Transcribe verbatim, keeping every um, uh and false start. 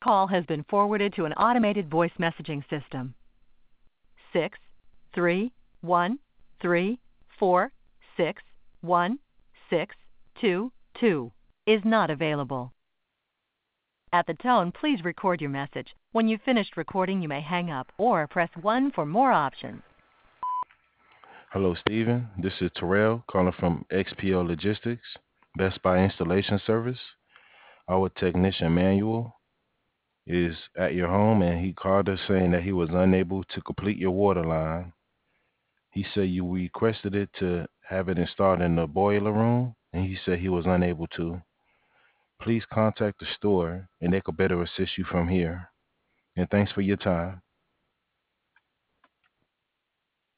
Call has been forwarded to an automated voice messaging system. Six, three, one, three, four, six, one, six, two, two is not available. At the tone, please record your message. When you've finished recording, you may hang up or press one for more options. Hello, Stephen. This is Terrell calling from X P O Logistics, Best Buy Installation Service. Our technician manual is at your home, and he called us saying that he was unable to complete your water line. He said you requested it to have it installed in the boiler room, and he said he was unable to. Please contact the store, and they could better assist you from here. And thanks for your time.